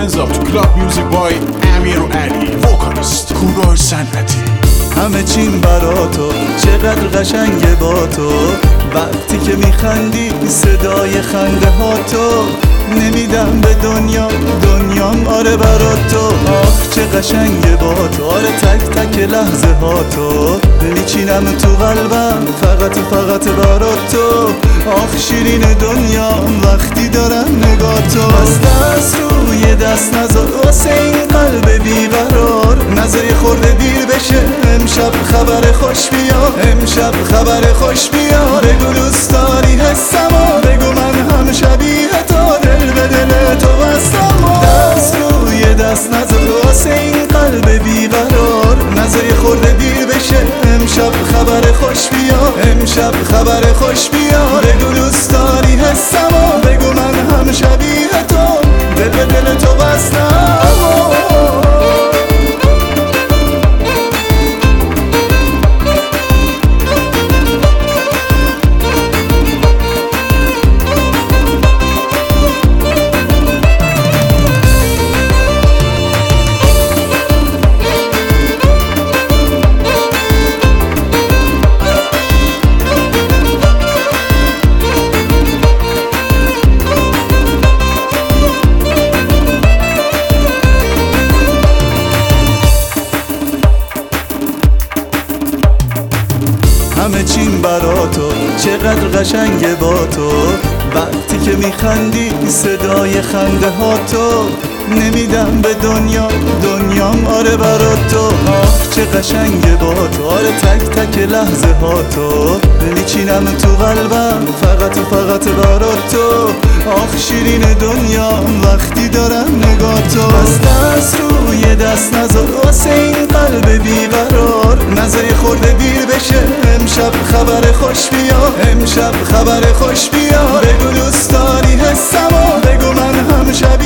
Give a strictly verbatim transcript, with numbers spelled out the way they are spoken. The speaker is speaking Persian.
hands up to Club Music by امیر و علی وکالیست کوروش صنعتی. همه چیم برا تو چقدر قشنگه با تو، وقتی که میخندی صدای خنده ها تو. نمیدم به دنیا دنیام آره برا تو، آخ چه قشنگه با تو، آره تک تک لحظه ها تو. میچینم تو قلبم فقط فقط برا تو، آخ شیرین دنیام وقتی دارم نگاه تو. از دست روی دست نذار واسه این قلب بیقرار، نذار خورده دیر بشه امشب خبر خوش بیا، امشب خبر خوش بیا. بگو دوست داری حسمو، بگو من هم شبیه تو، دل به دل تو بستم. دست روی دست نذار واسه این قلب بیقرار، نذار خورده دیر بشه امشب خبر خوش بیا، امشب خبر خوش بیا. بگو دوست داری حسمو، بگو من هم شبیه تو، دل به دل تو بستم. همه چیم برا تو چقدر قشنگه با تو، وقتی که میخندی صدای خنده ها تو. نمیدم به دنیا دنیام آره برا تو، آخ چه قشنگه با تو، آره تک تک لحظه ها تو. میچینم تو قلبم فقط فقط برا تو، آخ شیرین دنیام وقتی دارم نگاه تو. از دست روی دست نذار واسه این قلب بیقرار، نذار خورده دیر بشه امشب خبر خوش بیا، امشب خبر خوش بیا. بگو دوست داری حسمو، بگو من هم شبیه